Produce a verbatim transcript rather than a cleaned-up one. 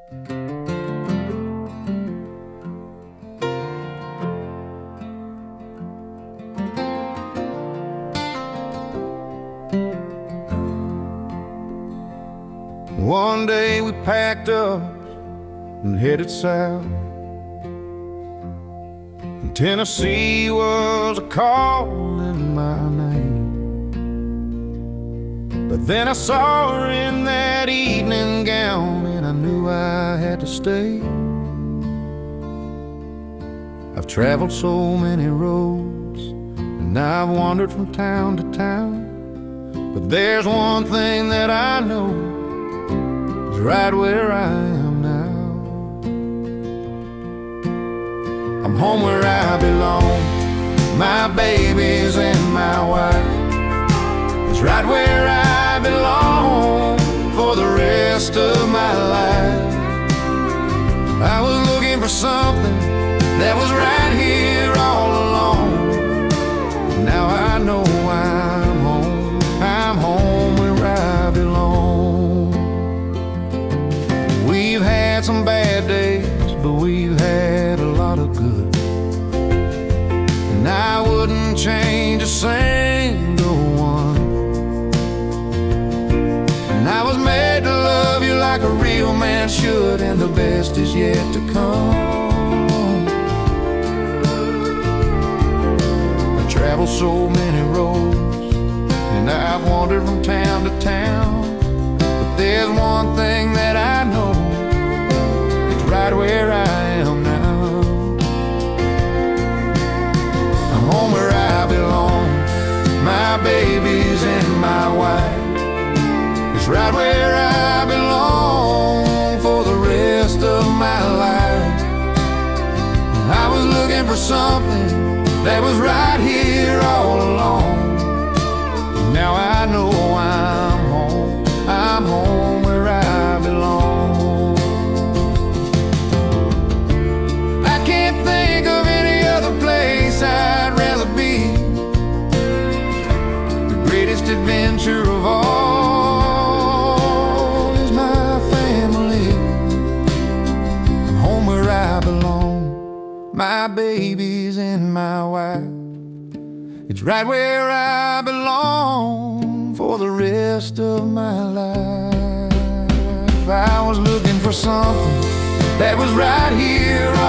One day we packed up and headed south. And Tennessee was a-calling my name. But then I saw her in that evening gown, and I knew I had to stay. I've traveled so many roads, and I've wandered from town to town, but there's one thing that I know is right where I am now. I'm home where I belong, my babies and my wife. It's right where I belong for the rest of my life. I was looking for something that was right here all along. Now I know I'm home, I'm home where I belong. We've had some bad days, but we've had a lot of good, and I wouldn't change a single one. And I was made to love you like a real man should, and the best is yet to come. I've traveled so many roads, and I've wandered from town to town, but there's one thing that I know, it's right where I am now. I'm home where I belong, my babies and my wife. It's right where I belong for the rest of my life. I was looking for something that was right here all along. Now I know I'm home, I'm home where I belong. I can't think of any other place I'd rather be. The greatest adventure of all is my family. I'm home where I belong, my babies and my wife. It's right where I belong for the rest of my life. I was looking for something that was right here